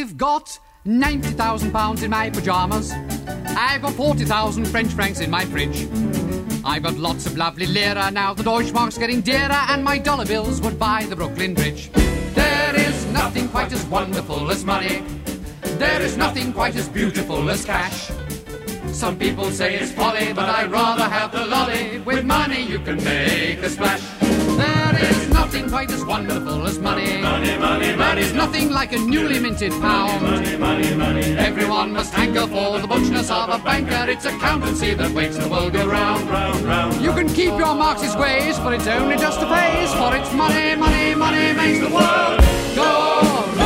I've got £90,000 in my pyjamas. I've got 40,000 French francs in my fridge. I've got lots of lovely lira now. The Deutschmark's getting dearer, and my dollar bills would buy the Brooklyn Bridge. There is nothing quite as wonderful as money. There is nothing quite as beautiful as cash. Some people say it's folly, but I'd rather have the lolly. With money you can make a splash. There is nothing quite as wonderful as money. Money, money, there is nothing like a newly minted pound. Money, money, money. Everyone must hanker for the butchness of a banker. It's accountancy that makes the world go round, round, round. You can keep your Marxist ways, but it's only just a phase. For it's money, money, money makes the world go round.